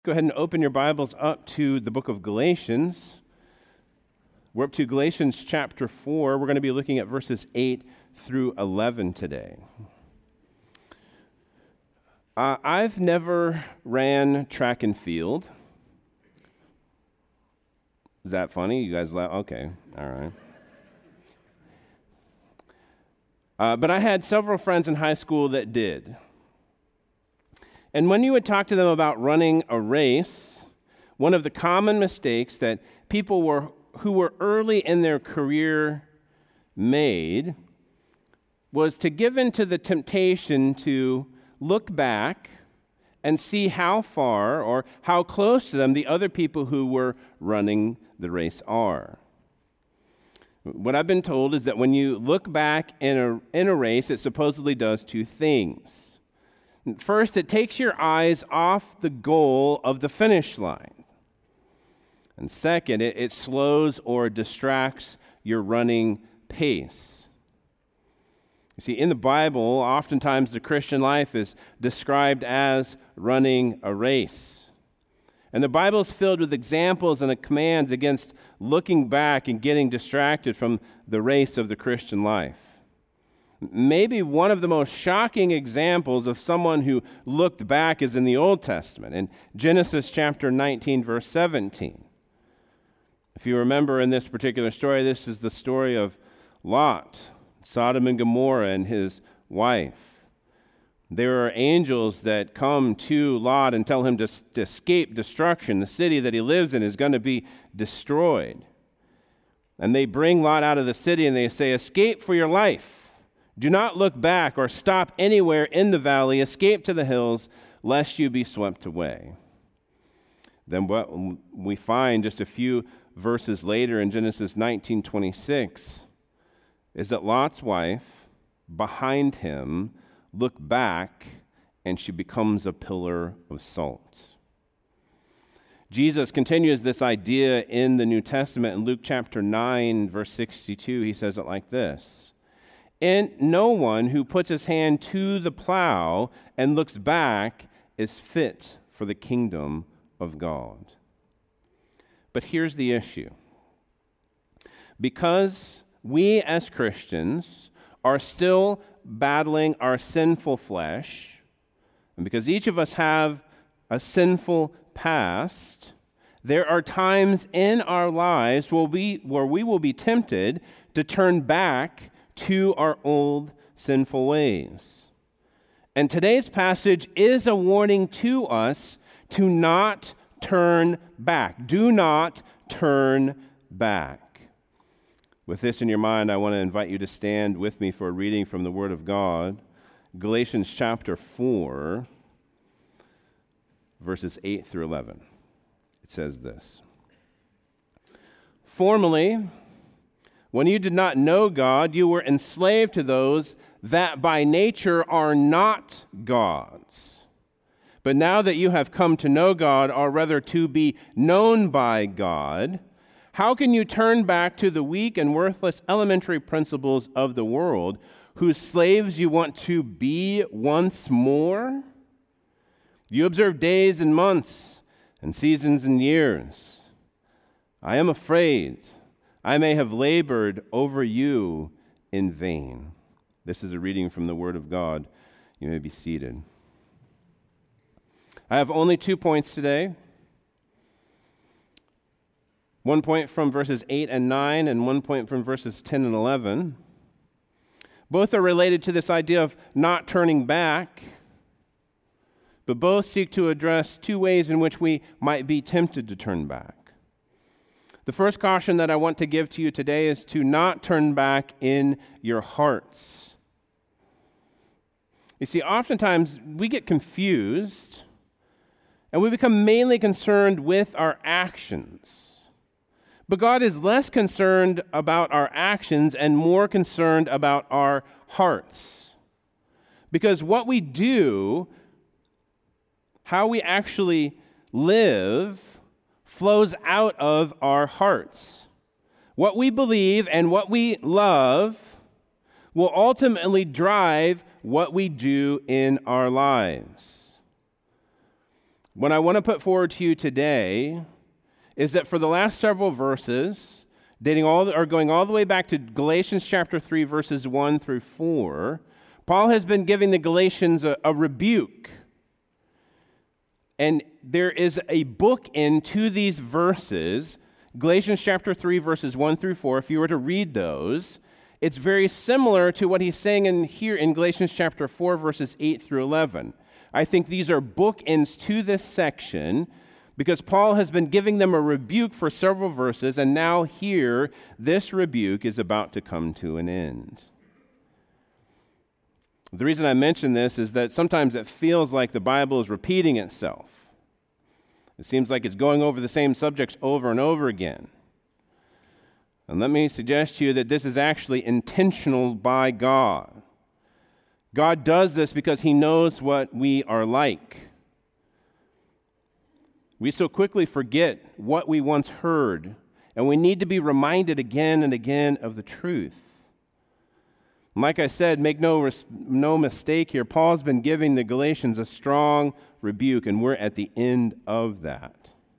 Go ahead and open your Bibles up to the book of Galatians. We're up to Galatians chapter 4. We're going to be looking at verses 8 through 11 today. I've never ran track and field. Is that funny? You guys laugh? Okay, all right. But I had several friends in high school that did. And when you would talk to them about running a race, one of the common mistakes that people who were early in their career made was to give in to the temptation to look back and see how far or how close to them the other people who were running the race are. What I've been told is that when you look back in a race, it supposedly does two things. First, it takes your eyes off the goal of the finish line. And second, it slows or distracts your running pace. You see, in the Bible, oftentimes the Christian life is described as running a race. And the Bible is filled with examples and commands against looking back and getting distracted from the race of the Christian life. Maybe one of the most shocking examples of someone who looked back is in the Old Testament, in Genesis chapter 19, verse 17. If you remember in this particular story, this is the story of Lot, Sodom and Gomorrah, and his wife. There are angels that come to Lot and tell him to escape destruction. The city that he lives in is going to be destroyed. And they bring Lot out of the city and they say, "Escape for your life. Do not look back or stop anywhere in the valley. Escape to the hills, lest you be swept away." Then what we find just a few verses later in Genesis 19:26 is that Lot's wife, behind him, looked back and she becomes a pillar of salt. Jesus continues this idea in the New Testament in Luke chapter 9, verse 62. He says it like this. "And no one who puts his hand to the plow and looks back is fit for the kingdom of God." But here's the issue. Because we as Christians are still battling our sinful flesh, and because each of us have a sinful past, there are times in our lives where we will be tempted to turn back to our old sinful ways. And today's passage is a warning to us to not turn back. Do not turn back. With this in your mind, I want to invite you to stand with me for a reading from the Word of God, Galatians chapter 4, verses 8 through 11. It says this. "Formerly, when you did not know God, you were enslaved to those that by nature are not God's. But now that you have come to know God, or rather to be known by God, how can you turn back to the weak and worthless elementary principles of the world, whose slaves you want to be once more? You observe days and months and seasons and years. I am afraid I may have labored over you in vain." This is a reading from the Word of God. You may be seated. I have only 2 points today. 1 point from verses 8 and 9, and 1 point from verses 10 and 11. Both are related to this idea of not turning back, but both seek to address two ways in which we might be tempted to turn back. The first caution that I want to give to you today is to not turn back in your hearts. You see, oftentimes we get confused and we become mainly concerned with our actions. But God is less concerned about our actions and more concerned about our hearts. Because what we do, how we actually live, flows out of our hearts. What we believe and what we love will ultimately drive what we do in our lives. What I want to put forward to you today is that for the last several verses, going all the way back to Galatians chapter 3, verses 1 through 4, Paul has been giving the Galatians a rebuke. And there is a bookend to these verses, Galatians chapter 3, verses 1 through 4. If you were to read those, it's very similar to what he's saying here in Galatians chapter 4, verses 8 through 11. I think these are bookends to this section because Paul has been giving them a rebuke for several verses, and now here, this rebuke is about to come to an end. The reason I mention this is that sometimes it feels like the Bible is repeating itself. It seems like it's going over the same subjects over and over again. And let me suggest to you that this is actually intentional by God. God does this because he knows what we are like. We so quickly forget what we once heard, and we need to be reminded again and again of the truth. Like I said, make no mistake here, Paul's been giving the Galatians a strong rebuke, and we're at the end of that.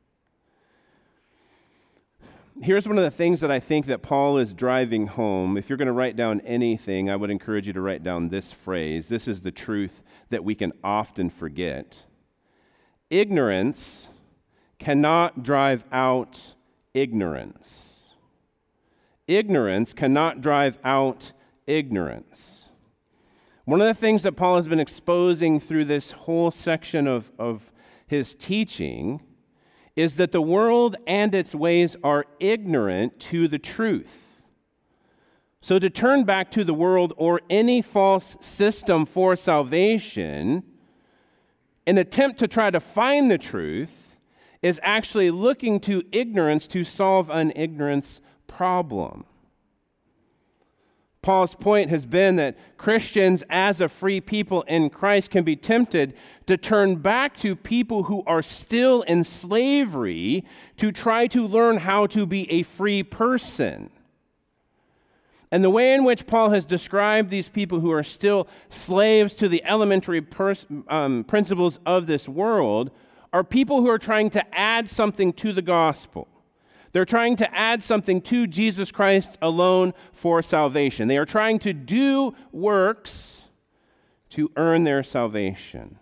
Here's one of the things that I think that Paul is driving home. If you're going to write down anything, I would encourage you to write down this phrase. This is the truth that we can often forget. Ignorance cannot drive out ignorance. Ignorance cannot drive out ignorance. One of the things that Paul has been exposing through this whole section of his teaching is that the world and its ways are ignorant to the truth. So to turn back to the world or any false system for salvation, an attempt to try to find the truth is actually looking to ignorance to solve an ignorance problem. Paul's point has been that Christians, as a free people in Christ, can be tempted to turn back to people who are still in slavery to try to learn how to be a free person. And the way in which Paul has described these people who are still slaves to the elementary principles of this world are people who are trying to add something to the gospel. They're trying to add something to Jesus Christ alone for salvation. They are trying to do works to earn their salvation.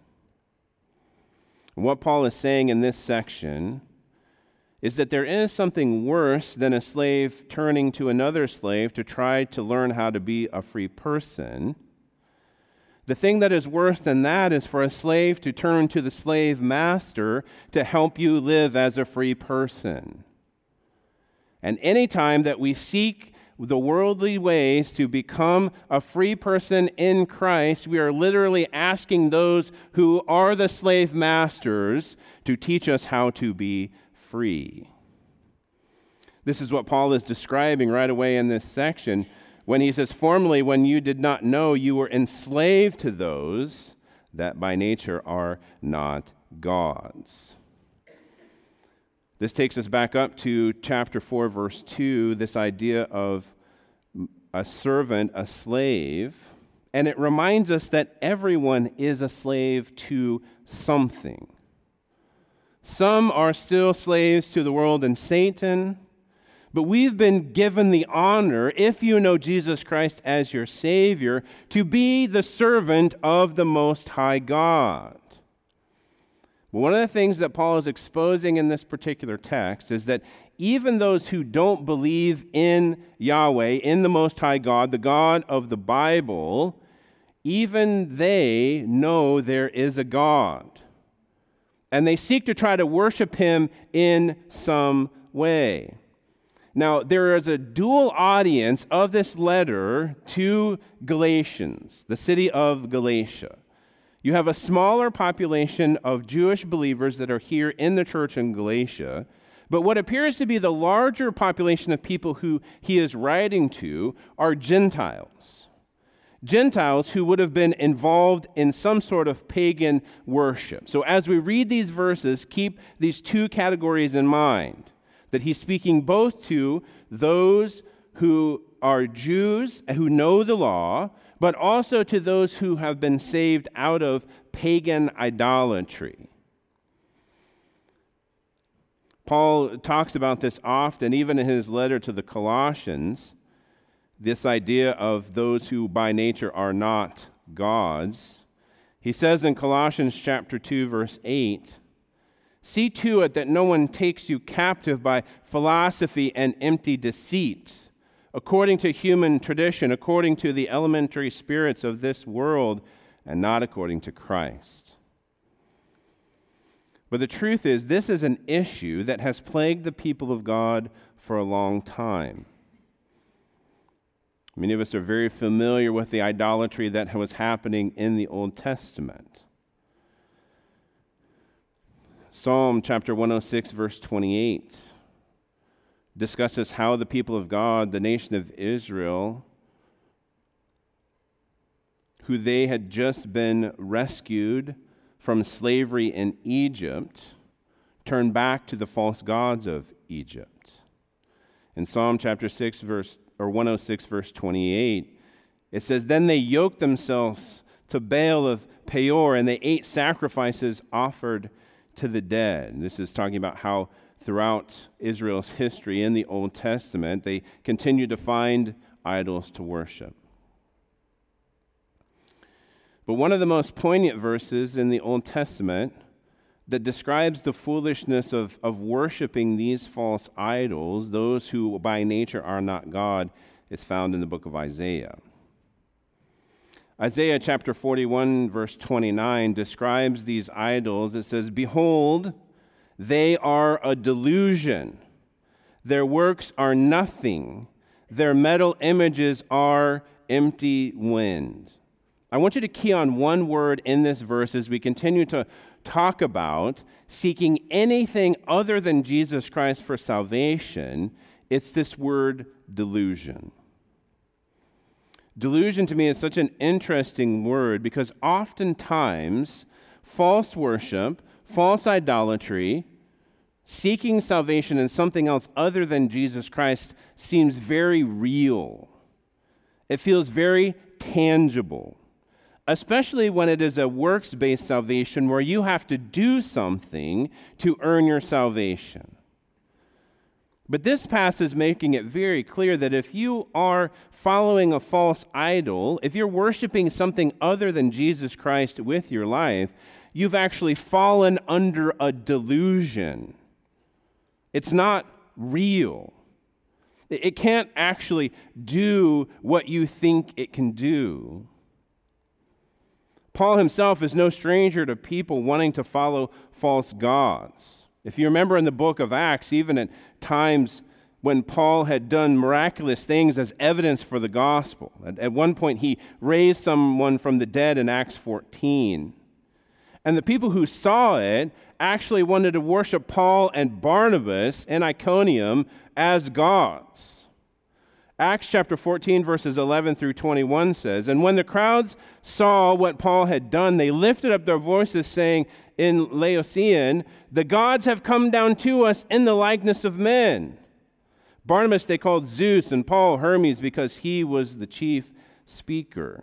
And what Paul is saying in this section is that there is something worse than a slave turning to another slave to try to learn how to be a free person. The thing that is worse than that is for a slave to turn to the slave master to help you live as a free person. And any time that we seek the worldly ways to become a free person in Christ, we are literally asking those who are the slave masters to teach us how to be free. This is what Paul is describing right away in this section when he says, "Formerly, when you did not know, you were enslaved to those that by nature are not God's." This takes us back up to chapter 4, verse 2, this idea of a servant, a slave, and it reminds us that everyone is a slave to something. Some are still slaves to the world and Satan, but we've been given the honor, if you know Jesus Christ as your Savior, to be the servant of the Most High God. But one of the things that Paul is exposing in this particular text is that even those who don't believe in Yahweh, in the Most High God, the God of the Bible, even they know there is a God. And they seek to try to worship him in some way. Now, there is a dual audience of this letter to Galatians, the city of Galatia. You have a smaller population of Jewish believers that are here in the church in Galatia, but what appears to be the larger population of people who he is writing to are Gentiles. Gentiles who would have been involved in some sort of pagan worship. So as we read these verses, keep these two categories in mind, that he's speaking both to those who are Jews who know the law, but also to those who have been saved out of pagan idolatry. Paul talks about this often, even in his letter to the Colossians, this idea of those who by nature are not gods. He says in Colossians chapter 2, verse 8, "See to it that no one takes you captive by philosophy and empty deceit, according to human tradition, according to the elementary spirits of this world, and not according to Christ." But the truth is, this is an issue that has plagued the people of God for a long time. Many of us are very familiar with the idolatry that was happening in the Old Testament. Psalm chapter 106, verse 28 discusses how the people of God, the nation of Israel, who they had just been rescued from slavery in Egypt, turned back to the false gods of Egypt. In Psalm chapter 106, verse 28, it says, "Then they yoked themselves to Baal of Peor, and they ate sacrifices offered to the dead." And this is talking about how throughout Israel's history in the Old Testament, they continued to find idols to worship. But one of the most poignant verses in the Old Testament that describes the foolishness of worshiping these false idols, those who by nature are not God, is found in the book of Isaiah. Isaiah chapter 41, verse 29 describes these idols. It says, "Behold, they are a delusion. Their works are nothing. Their metal images are empty wind." I want you to key on one word in this verse as we continue to talk about seeking anything other than Jesus Christ for salvation. It's this word delusion. Delusion to me is such an interesting word because oftentimes false worship, false idolatry, seeking salvation in something else other than Jesus Christ seems very real. It feels very tangible, especially when it is a works-based salvation where you have to do something to earn your salvation. But this passage is making it very clear that if you are following a false idol, if you're worshiping something other than Jesus Christ with your life, you've actually fallen under a delusion. It's not real. It can't actually do what you think it can do. Paul himself is no stranger to people wanting to follow false gods. If you remember in the book of Acts, even at times when Paul had done miraculous things as evidence for the gospel, at one point he raised someone from the dead in Acts 14. And the people who saw it actually wanted to worship Paul and Barnabas in Iconium as gods. Acts chapter 14, verses 11 through 21 says, "And when the crowds saw what Paul had done, they lifted up their voices, saying in Laodicean, 'The gods have come down to us in the likeness of men.' Barnabas they called Zeus, and Paul Hermes, because he was the chief speaker."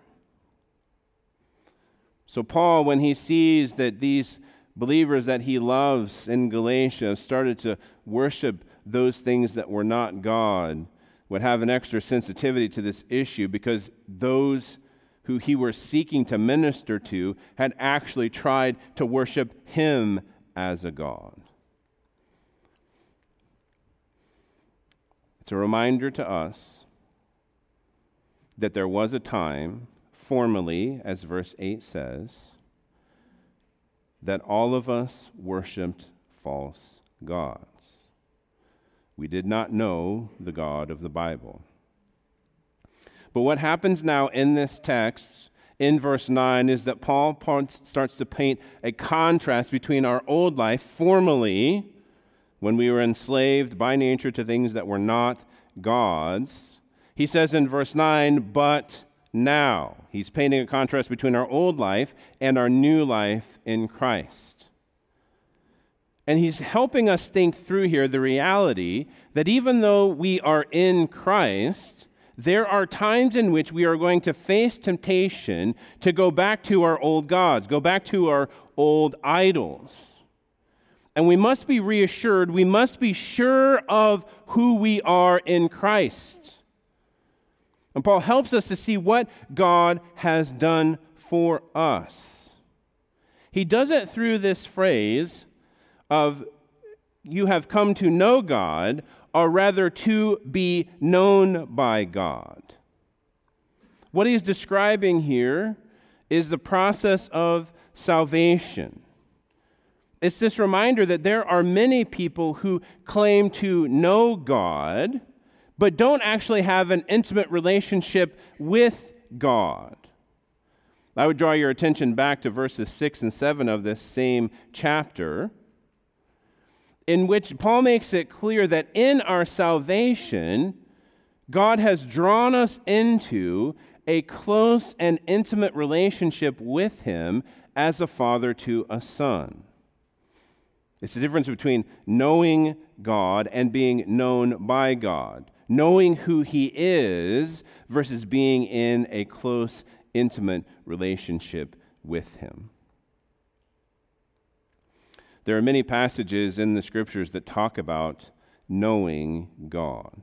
So Paul, when he sees that these believers that he loves in Galatia started to worship those things that were not God, would have an extra sensitivity to this issue because those who he was seeking to minister to had actually tried to worship him as a god. It's a reminder to us that there was a time, formerly, as verse 8 says, that all of us worshiped false gods. We did not know the God of the Bible. But what happens now in this text, in verse 9, is that Paul starts to paint a contrast between our old life, formerly, when we were enslaved by nature to things that were not gods. He says in verse 9, "But now." He's painting a contrast between our old life and our new life in Christ. And he's helping us think through here the reality that even though we are in Christ, there are times in which we are going to face temptation to go back to our old gods, go back to our old idols. And we must be reassured, we must be sure of who we are in Christ. And Paul helps us to see what God has done for us. He does it through this phrase of, you have come to know God, or rather to be known by God. What he's describing here is the process of salvation. It's this reminder that there are many people who claim to know God, but don't actually have an intimate relationship with God. I would draw your attention back to verses 6 and 7 of this same chapter, in which Paul makes it clear that in our salvation, God has drawn us into a close and intimate relationship with Him as a father to a son. It's the difference between knowing God and being known by God. Knowing who He is versus being in a close, intimate relationship with Him. There are many passages in the Scriptures that talk about knowing God.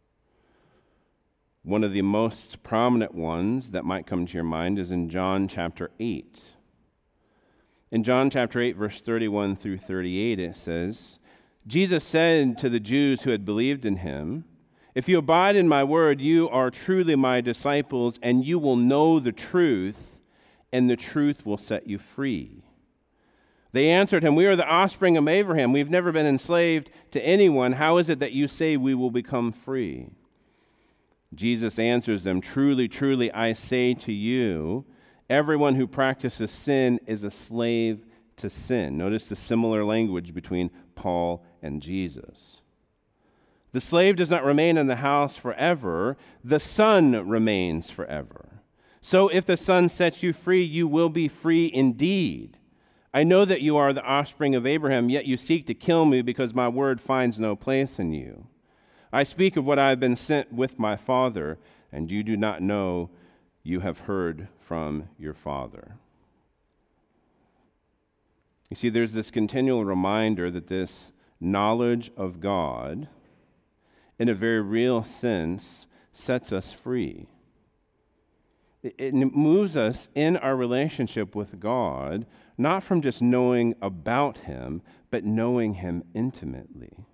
One of the most prominent ones that might come to your mind is in John chapter 8. In John chapter 8, verse 31 through 38, it says, Jesus said to the Jews who had believed in Him, "If you abide in my word, you are truly my disciples, and you will know the truth, and the truth will set you free." They answered him, "We are the offspring of Abraham. We've never been enslaved to anyone. How is it that you say we will become free?" Jesus answers them, "Truly, truly, I say to you, everyone who practices sin is a slave to sin." Notice the similar language between Paul and Jesus. The slave does not remain in the house forever. The Son remains forever. So if the Son sets you free, you will be free indeed. I know that you are the offspring of Abraham, yet you seek to kill me because my word finds no place in you. I speak of what I have been sent with my Father, and you do not know you have heard from your Father. You see, there's this continual reminder that this knowledge of God, in a very real sense, sets us free. It moves us in our relationship with God, not from just knowing about Him, but knowing Him intimately.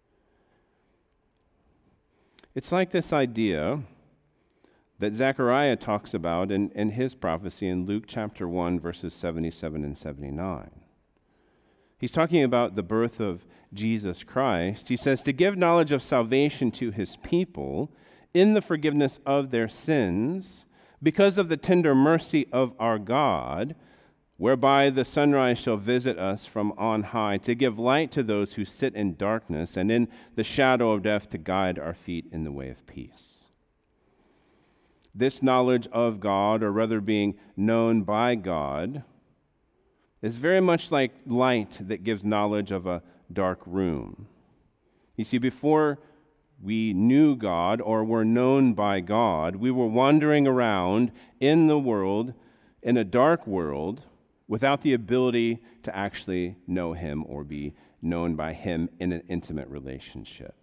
It's like this idea that Zechariah talks about in his prophecy in Luke chapter 1, verses 77 and 79. He's talking about the birth of Jesus Christ. He says, to give knowledge of salvation to His people in the forgiveness of their sins, because of the tender mercy of our God, whereby the sunrise shall visit us from on high, to give light to those who sit in darkness, and in the shadow of death to guide our feet in the way of peace. This knowledge of God, or rather being known by God, is very much like light that gives knowledge of a dark room. You see, before we knew God or were known by God, we were wandering around in the world, in a dark world, without the ability to actually know Him or be known by Him in an intimate relationship.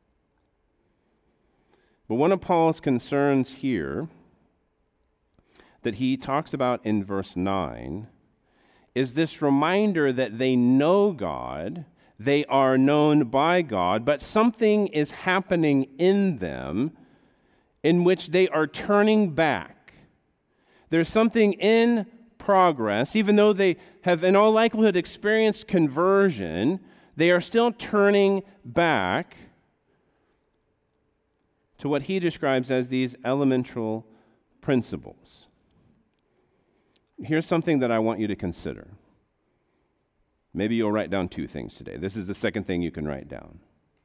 But one of Paul's concerns here that he talks about in verse 9 is this reminder that they know God, they are known by God, but something is happening in them in which they are turning back. There's something in progress. Even though they have in all likelihood experienced conversion, they are still turning back to what he describes as these elemental principles. Here's something that I want you to consider. Maybe you'll write down two things today. This is the second thing you can write down.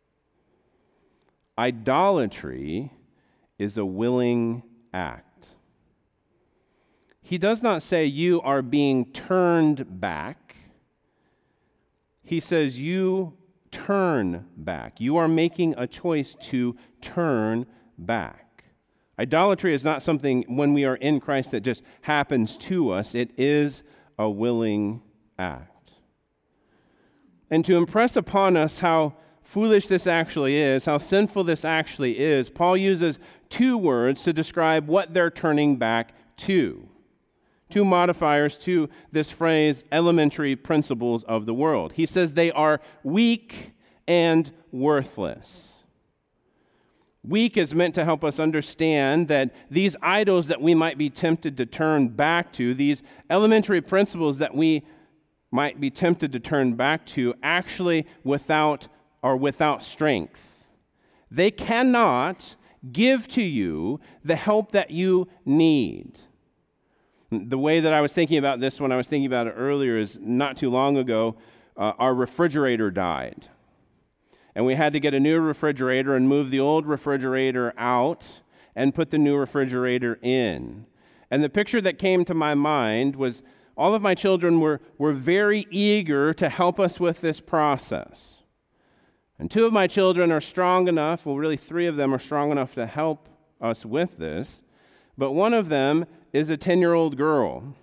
Idolatry is a willing act. He does not say you are being turned back. He says you turn back. You are making a choice to turn back. Idolatry is not something when we are in Christ that just happens to us. It is a willing act. And to impress upon us how foolish this actually is, how sinful this actually is, Paul uses two words to describe what they're turning back to. Two modifiers to this phrase, elementary principles of the world. He says they are weak and worthless. Weak is meant to help us understand that these idols that we might be tempted to turn back to, these elementary principles that we might be tempted to turn back to, actually without strength. They cannot give to you the help that you need. The way that I was thinking about this when I was thinking about it earlier is not too long ago, our refrigerator died. And we had to get a new refrigerator and move the old refrigerator out and put the new refrigerator in. And the picture that came to my mind was all of my children were very eager to help us with this process. And two of my children are strong enough, well, really three of them are strong enough to help us with this, but one of them is a 10-year-old girl.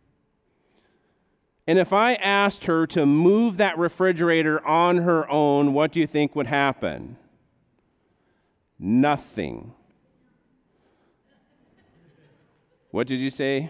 And if I asked her to move that refrigerator on her own, what do you think would happen? Nothing. What did you say?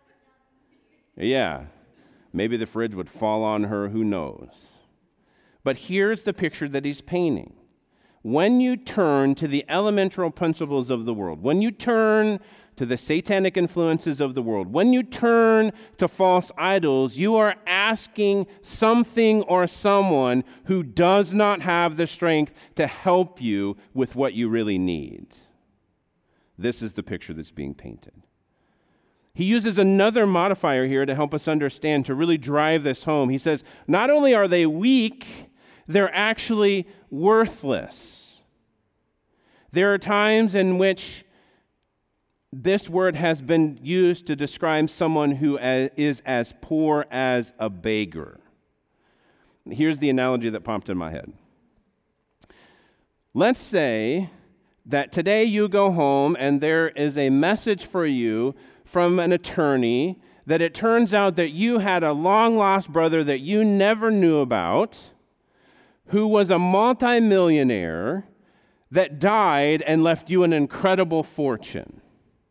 Yeah, maybe the fridge would fall on her, who knows? But here's the picture that he's painting. When you turn to the elemental principles of the world, when you turn to the satanic influences of the world, when you turn to false idols, you are asking something or someone who does not have the strength to help you with what you really need. This is the picture that's being painted. He uses another modifier here to help us understand, to really drive this home. He says, not only are they weak, they're actually worthless. There are times in which this word has been used to describe someone who is as poor as a beggar. Here's the analogy that popped in my head. Let's say that today you go home and there is a message for you from an attorney that it turns out that you had a long-lost brother that you never knew about, who was a multimillionaire that died and left you an incredible fortune.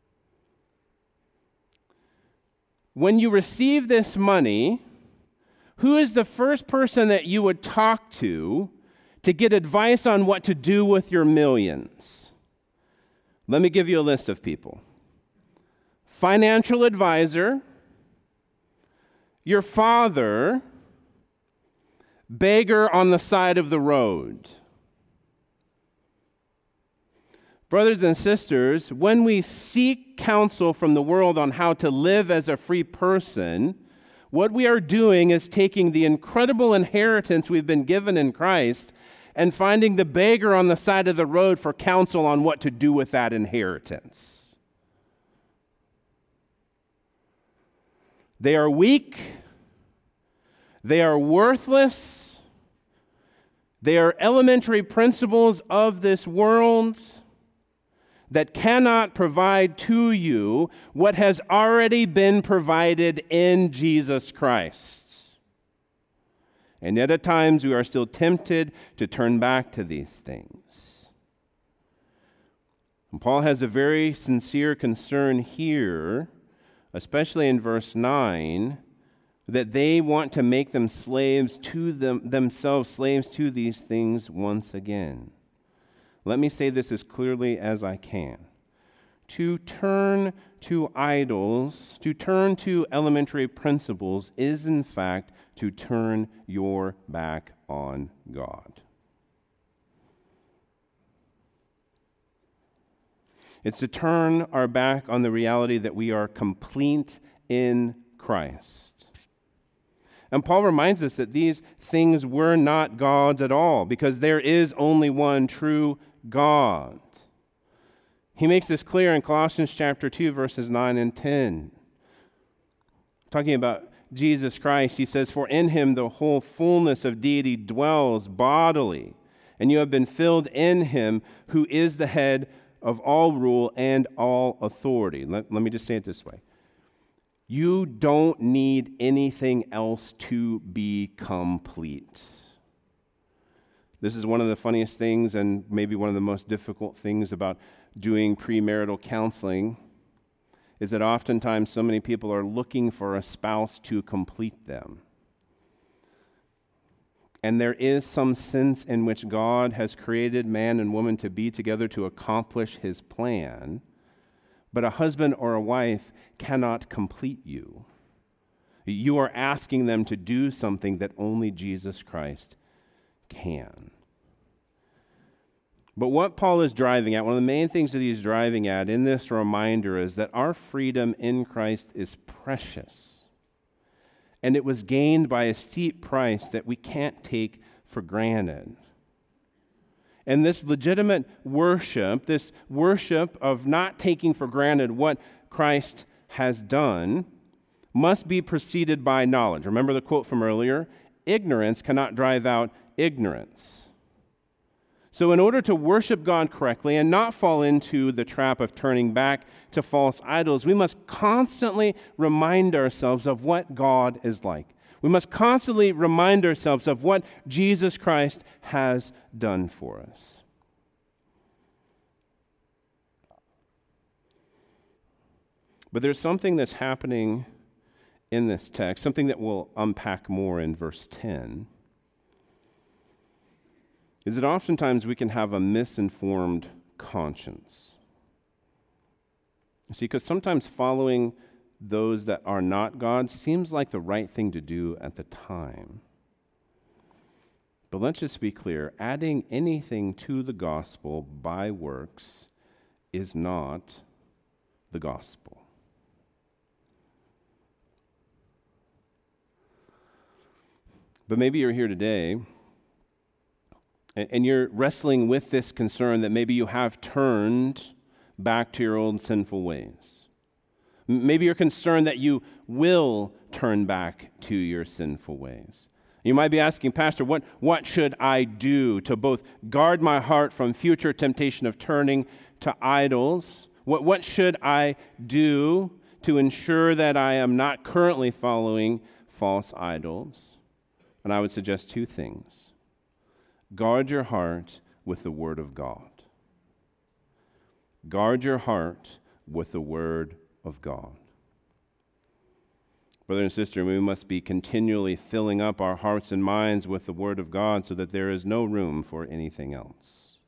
When you receive this money, who is the first person that you would talk to get advice on what to do with your millions? Let me give you a list of people. Financial advisor, your father, beggar on the side of the road. Brothers and sisters, when we seek counsel from the world on how to live as a free person, what we are doing is taking the incredible inheritance we've been given in Christ and finding the beggar on the side of the road for counsel on what to do with that inheritance. They are weak. They are worthless. They are elementary principles of this world that cannot provide to you what has already been provided in Jesus Christ. And yet at times we are still tempted to turn back to these things. And Paul has a very sincere concern here, especially in verse 9, that they want to make them slaves to themselves, slaves to these things once again. Let me say this as clearly as I can. To turn to idols, to turn to elementary principles, is in fact to turn your back on God. It's to turn our back on the reality that we are complete in Christ. And Paul reminds us that these things were not gods at all, because there is only one true God. He makes this clear in Colossians chapter 2, verses 9 and 10. Talking about Jesus Christ, he says, "For in him the whole fullness of deity dwells bodily, and you have been filled in him who is the head of all rule and all authority." Let me just say it this way. You don't need anything else to be complete. This is one of the funniest things and maybe one of the most difficult things about doing premarital counseling is that oftentimes so many people are looking for a spouse to complete them. And there is some sense in which God has created man and woman to be together to accomplish his plan, but a husband or a wife cannot complete you. You are asking them to do something that only Jesus Christ can. But what Paul is driving at, one of the main things that he's driving at in this reminder is that our freedom in Christ is precious. And it was gained by a steep price that we can't take for granted. And this legitimate worship, this worship of not taking for granted what Christ has done, must be preceded by knowledge. Remember the quote from earlier? Ignorance cannot drive out ignorance. So in order to worship God correctly and not fall into the trap of turning back to false idols, we must constantly remind ourselves of what God is like. We must constantly remind ourselves of what Jesus Christ has done for us. But there's something that's happening in this text, something that we'll unpack more in verse 10. Is that oftentimes we can have a misinformed conscience. You see, because sometimes following those that are not God seems like the right thing to do at the time. But let's just be clear, adding anything to the gospel by works is not the gospel. But maybe you're here today and you're wrestling with this concern that maybe you have turned back to your old sinful ways. Maybe you're concerned that you will turn back to your sinful ways. You might be asking, Pastor, what should I do to both guard my heart from future temptation of turning to idols? What should I do to ensure that I am not currently following false idols? And I would suggest two things. Guard your heart with the Word of God. Guard your heart with the Word of God. Brother and sister, we must be continually filling up our hearts and minds with the Word of God so that there is no room for anything else.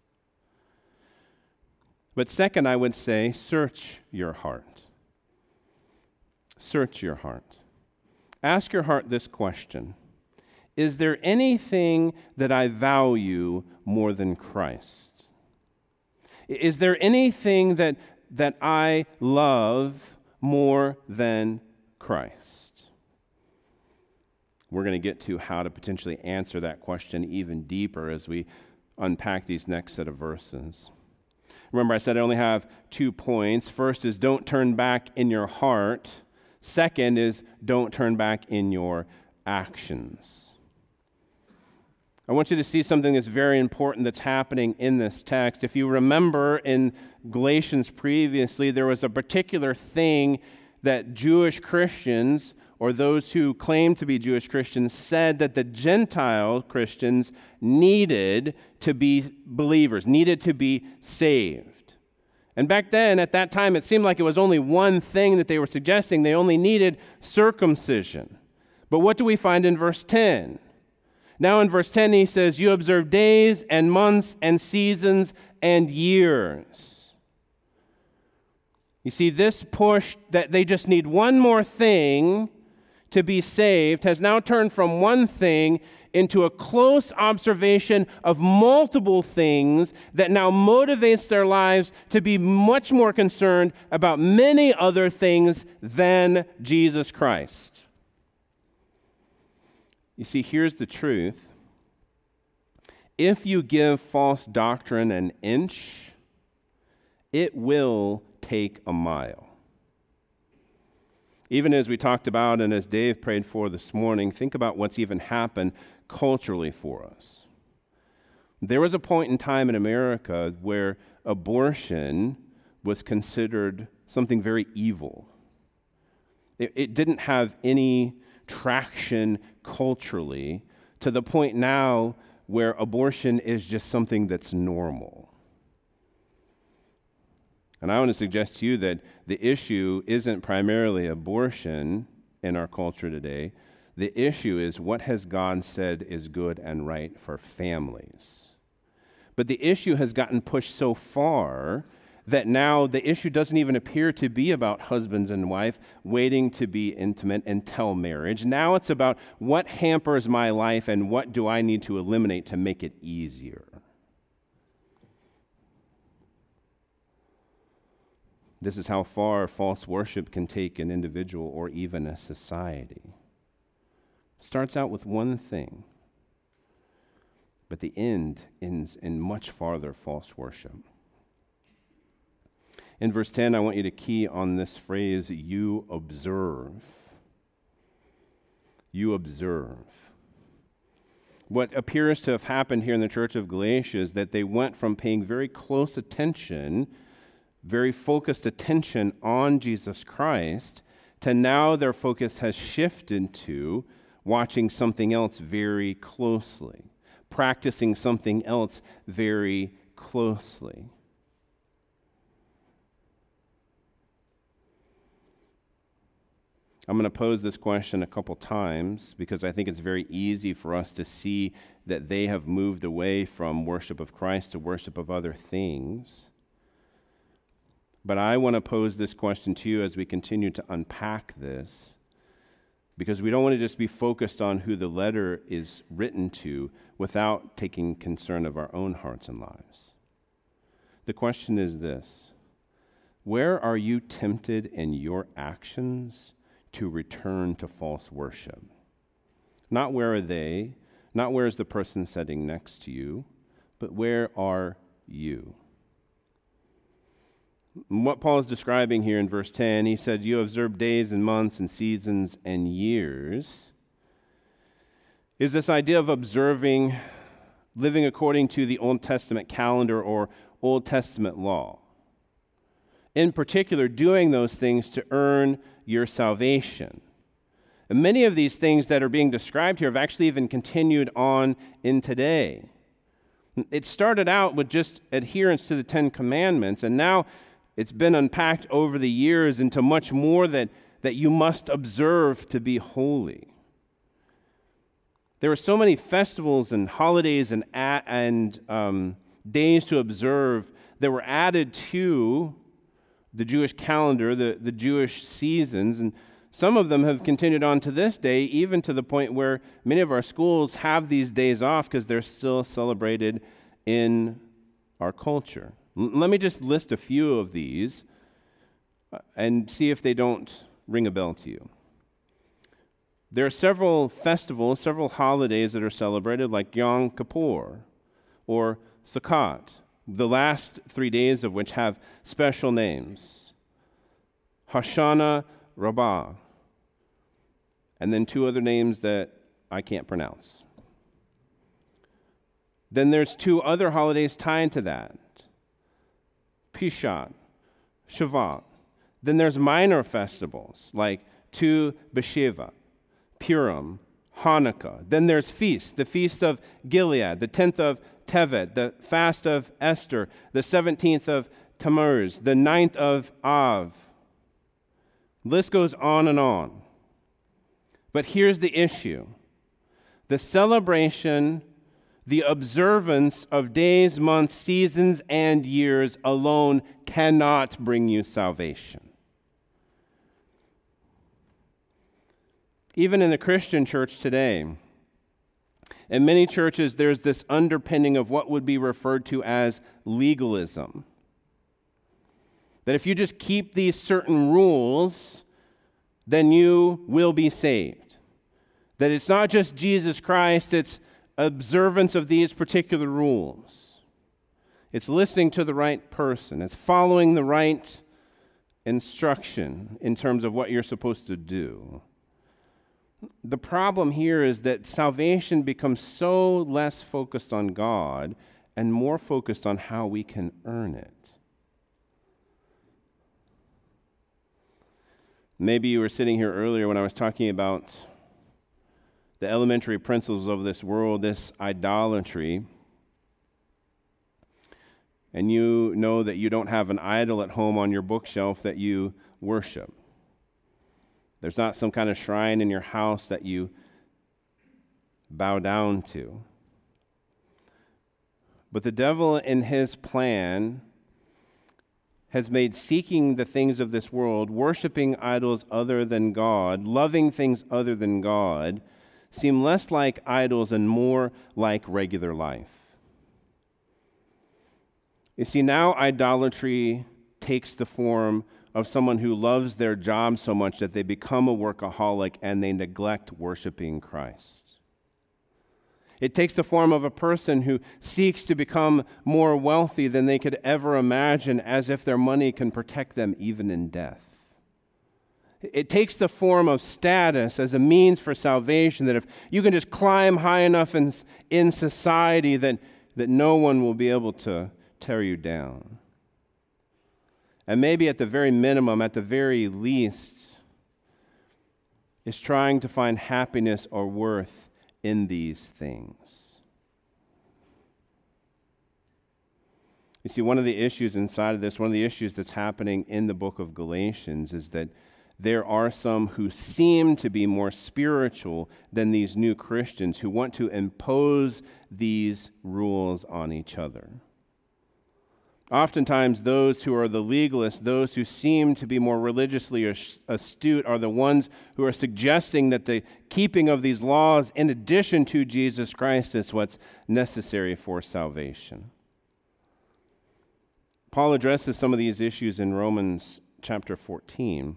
But second, I would say, search your heart. Search your heart. Ask your heart this question. Is there anything that I value more than Christ? Is there anything that I love more than Christ? We're going to get to how to potentially answer that question even deeper as we unpack these next set of verses. Remember, I said I only have 2 points. First is don't turn back in your heart. Second is don't turn back in your actions. I want you to see something that's very important that's happening in this text. If you remember in Galatians previously, there was a particular thing that Jewish Christians, or those who claim to be Jewish Christians, said that the Gentile Christians needed to be believers, needed to be saved. And back then, at that time, it seemed like it was only one thing that they were suggesting. They only needed circumcision. But what do we find in verse 10? Now in verse 10 he says, you observe days and months and seasons and years. You see, this push that they just need one more thing to be saved has now turned from one thing into a close observation of multiple things that now motivates their lives to be much more concerned about many other things than Jesus Christ. You see, here's the truth. If you give false doctrine an inch, it will take a mile. Even as we talked about and as Dave prayed for this morning, think about what's even happened culturally for us. There was a point in time in America where abortion was considered something very evil. It didn't have any traction culturally, to the point now where abortion is just something that's normal. And I want to suggest to you that the issue isn't primarily abortion in our culture today. The issue is, what has God said is good and right for families? But the issue has gotten pushed so far that now the issue doesn't even appear to be about husbands and wife waiting to be intimate until marriage. Now it's about what hampers my life and what do I need to eliminate to make it easier. This is how far false worship can take an individual or even a society. It starts out with one thing, but the end ends in much farther false worship. In verse 10, I want you to key on this phrase, you observe. You observe. What appears to have happened here in the church of Galatia is that they went from paying very close attention, very focused attention on Jesus Christ, to now their focus has shifted to watching something else very closely, practicing something else very closely. I'm going to pose this question a couple times because I think it's very easy for us to see that they have moved away from worship of Christ to worship of other things. But I want to pose this question to you as we continue to unpack this, because we don't want to just be focused on who the letter is written to without taking concern of our own hearts and lives. The question is this: where are you tempted in your actions to return to false worship? Not where are they, not where is the person sitting next to you, but where are you? What Paul is describing here in verse 10, he said, you observe days and months and seasons and years, is this idea of observing, living according to the Old Testament calendar or Old Testament law. In particular, doing those things to earn your salvation. And many of these things that are being described here have actually even continued on in today. It started out with just adherence to the Ten Commandments, and now it's been unpacked over the years into much more that you must observe to be holy. There were so many festivals and holidays and days to observe that were added to the Jewish calendar, the Jewish seasons, and some of them have continued on to this day, even to the point where many of our schools have these days off because they're still celebrated in our culture. Let me just list a few of these and see if they don't ring a bell to you. There are several festivals, several holidays that are celebrated, like Yom Kippur or Sukkot, the last 3 days of which have special names. Hoshana Rabbah, and then 2 other names that I can't pronounce. Then there's 2 other holidays tied to that. Pesach, Shavuot. Then there's minor festivals like Tu B'Sheva, Purim, Hanukkah. Then there's feasts, the Feast of Gilead, the 10th of Tevet, the Fast of Esther, the 17th of Tammuz, the 9th of Av. List goes on and on. But here's the issue. The celebration, the observance of days, months, seasons, and years alone cannot bring you salvation. Even in the Christian church today, in many churches, there's this underpinning of what would be referred to as legalism. That if you just keep these certain rules, then you will be saved. That it's not just Jesus Christ, it's observance of these particular rules. It's listening to the right person. It's following the right instruction in terms of what you're supposed to do. The problem here is that salvation becomes so less focused on God and more focused on how we can earn it. Maybe you were sitting here earlier when I was talking about the elementary principles of this world, this idolatry, and you know that you don't have an idol at home on your bookshelf that you worship. There's not some kind of shrine in your house that you bow down to. But the devil, in his plan, has made seeking the things of this world, worshiping idols other than God, loving things other than God, seem less like idols and more like regular life. You see, now idolatry takes the form of someone who loves their job so much that they become a workaholic and they neglect worshiping Christ. It takes the form of a person who seeks to become more wealthy than they could ever imagine, as if their money can protect them even in death. It takes the form of status as a means for salvation, that if you can just climb high enough in society that no one will be able to tear you down. And maybe at the very minimum, at the very least, is trying to find happiness or worth in these things. You see, one of the issues inside of this, one of the issues that's happening in the book of Galatians is that there are some who seem to be more spiritual than these new Christians who want to impose these rules on each other. Oftentimes, those who are the legalists, those who seem to be more religiously astute, are the ones who are suggesting that the keeping of these laws, in addition to Jesus Christ, is what's necessary for salvation. Paul addresses some of these issues in Romans chapter 14.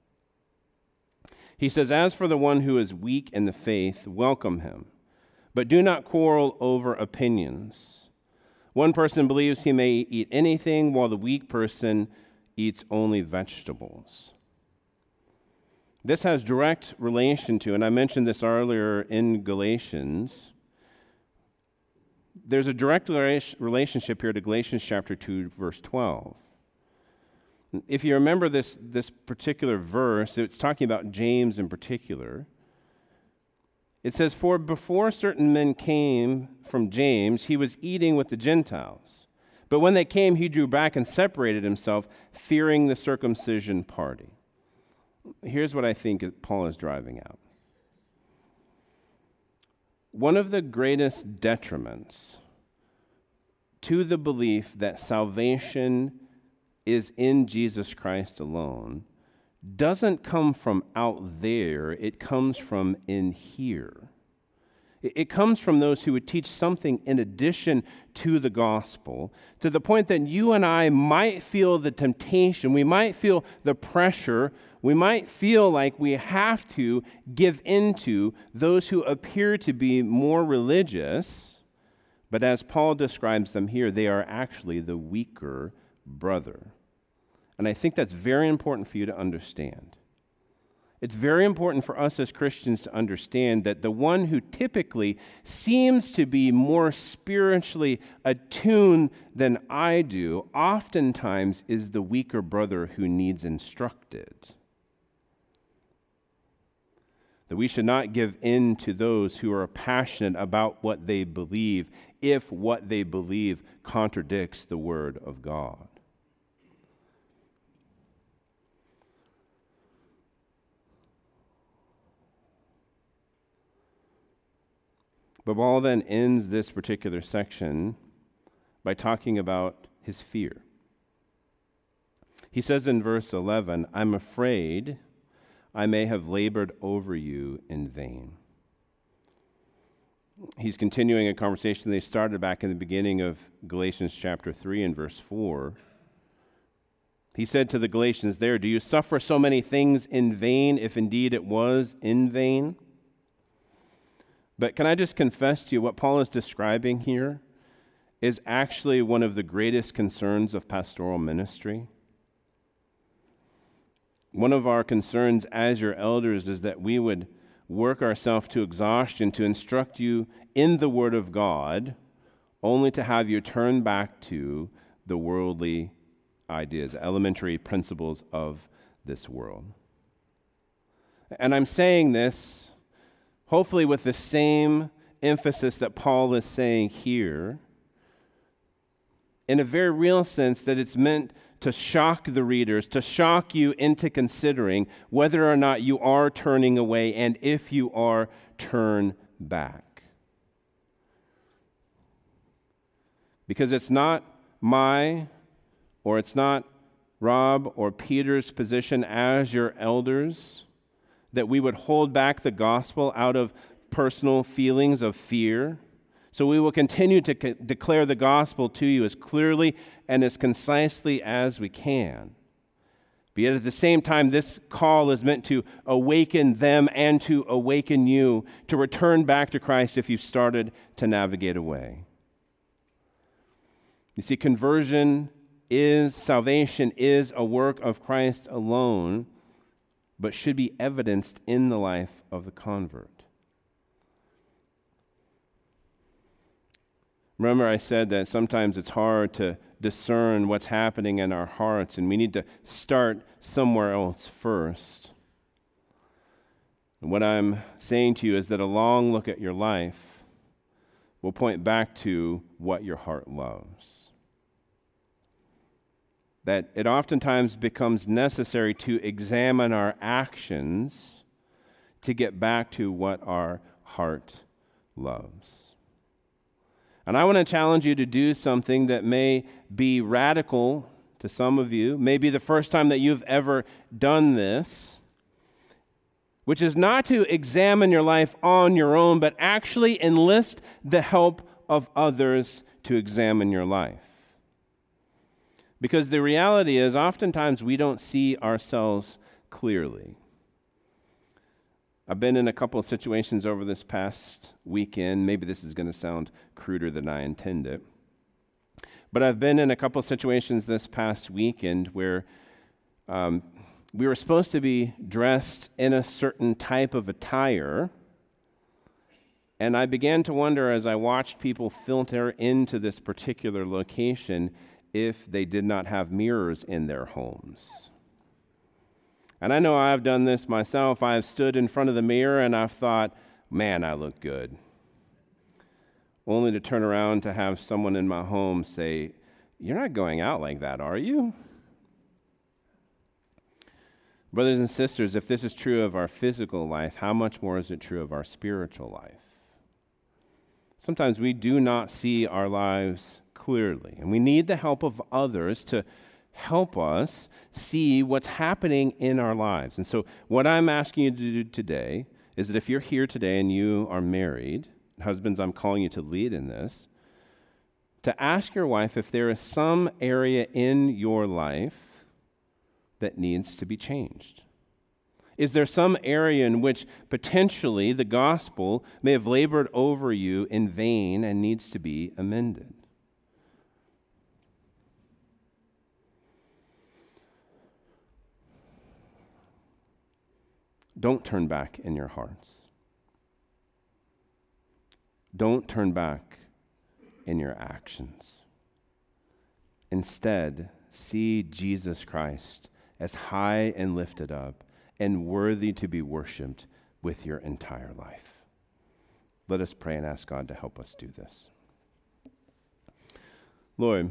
He says, "As for the one who is weak in the faith, welcome him, but do not quarrel over opinions. One person believes he may eat anything, while the weak person eats only vegetables." This has direct relation to, and I mentioned this earlier in Galatians, there's a direct relationship here to Galatians chapter 2, verse 12. If you remember this particular verse, it's talking about James in particular. It says, "For before certain men came from James, he was eating with the Gentiles. But when they came, he drew back and separated himself, fearing the circumcision party." Here's what I think Paul is driving out. One of the greatest detriments to the belief that salvation is in Jesus Christ alone doesn't come from out there, it comes from in here. It comes from those who would teach something in addition to the gospel, to the point that you and I might feel the temptation, we might feel the pressure, we might feel like we have to give into those who appear to be more religious, but as Paul describes them here, they are actually the weaker brother. And I think that's very important for you to understand. It's very important for us as Christians to understand that the one who typically seems to be more spiritually attuned than I do, oftentimes is the weaker brother who needs instructed. That we should not give in to those who are passionate about what they believe if what they believe contradicts the Word of God. But Paul then ends this particular section by talking about his fear. He says in verse 11, "I'm afraid I may have labored over you in vain." He's continuing a conversation they started back in the beginning of Galatians chapter 3 and verse 4. He said to the Galatians there, "Do you suffer so many things in vain, if indeed it was in vain?" But can I just confess to you, what Paul is describing here is actually one of the greatest concerns of pastoral ministry. One of our concerns as your elders is that we would work ourselves to exhaustion to instruct you in the Word of God, only to have you turn back to the worldly ideas, elementary principles of this world. And I'm saying this hopefully with the same emphasis that Paul is saying here, in a very real sense, that it's meant to shock the readers, to shock you into considering whether or not you are turning away, and if you are, turn back. Because it's not it's not Rob or Peter's position as your elders that we would hold back the gospel out of personal feelings of fear. So we will continue to declare the gospel to you as clearly and as concisely as we can. But yet at the same time, this call is meant to awaken them and to awaken you to return back to Christ if you started to navigate away. You see, salvation is a work of Christ alone, but should be evidenced in the life of the convert. Remember, I said that sometimes it's hard to discern what's happening in our hearts, and we need to start somewhere else first. And what I'm saying to you is that a long look at your life will point back to what your heart loves. That it oftentimes becomes necessary to examine our actions to get back to what our heart loves. And I want to challenge you to do something that may be radical to some of you, may be the first time that you've ever done this, which is not to examine your life on your own, but actually enlist the help of others to examine your life. Because the reality is, oftentimes we don't see ourselves clearly. I've been in a couple of situations over this past weekend. Maybe this is going to sound cruder than I intended. But I've been in a couple of situations this past weekend where we were supposed to be dressed in a certain type of attire. And I began to wonder as I watched people filter into this particular location if they did not have mirrors in their homes. And I know I've done this myself. I've stood in front of the mirror and I've thought, man, I look good. Only to turn around to have someone in my home say, you're not going out like that, are you? Brothers and sisters, if this is true of our physical life, how much more is it true of our spiritual life? Sometimes we do not see our lives clearly, and we need the help of others to help us see what's happening in our lives. And so what I'm asking you to do today is that if you're here today and you are married, husbands, I'm calling you to lead in this, to ask your wife if there is some area in your life that needs to be changed. Is there some area in which potentially the gospel may have labored over you in vain and needs to be amended? Don't turn back in your hearts. Don't turn back in your actions. Instead, see Jesus Christ as high and lifted up and worthy to be worshiped with your entire life. Let us pray and ask God to help us do this. Lord,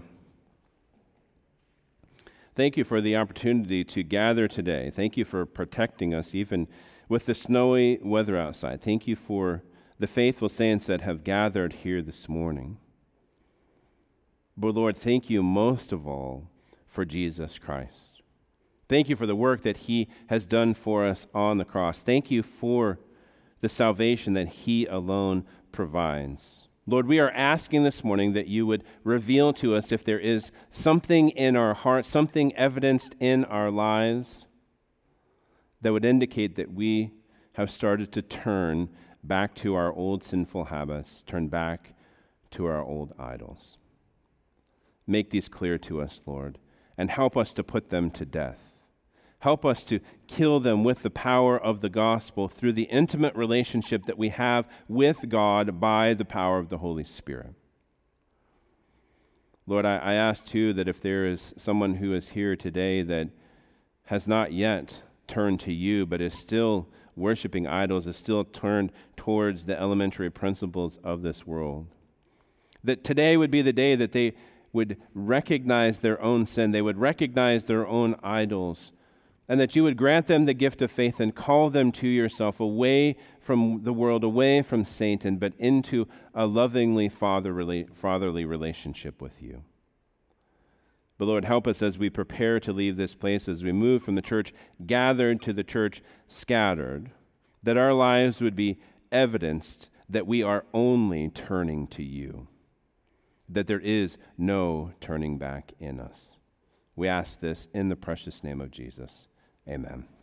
thank you for the opportunity to gather today. Thank you for protecting us even with the snowy weather outside. Thank you for the faithful saints that have gathered here this morning. But Lord, thank you most of all for Jesus Christ. Thank you for the work that he has done for us on the cross. Thank you for the salvation that he alone provides. Lord, we are asking this morning that you would reveal to us if there is something in our hearts, something evidenced in our lives that would indicate that we have started to turn back to our old sinful habits, turn back to our old idols. Make these clear to us, Lord, and help us to put them to death. Help us to kill them with the power of the gospel through the intimate relationship that we have with God by the power of the Holy Spirit. Lord, I ask too that if there is someone who is here today that has not yet turned to you, but is still worshiping idols, is still turned towards the elementary principles of this world. That today would be the day that they would recognize their own sin, they would recognize their own idols, and that you would grant them the gift of faith and call them to yourself away from the world, away from Satan, but into a lovingly fatherly relationship with you. But Lord, help us as we prepare to leave this place, as we move from the church gathered to the church scattered, that our lives would be evidenced that we are only turning to you, that there is no turning back in us. We ask this in the precious name of Jesus. Amen.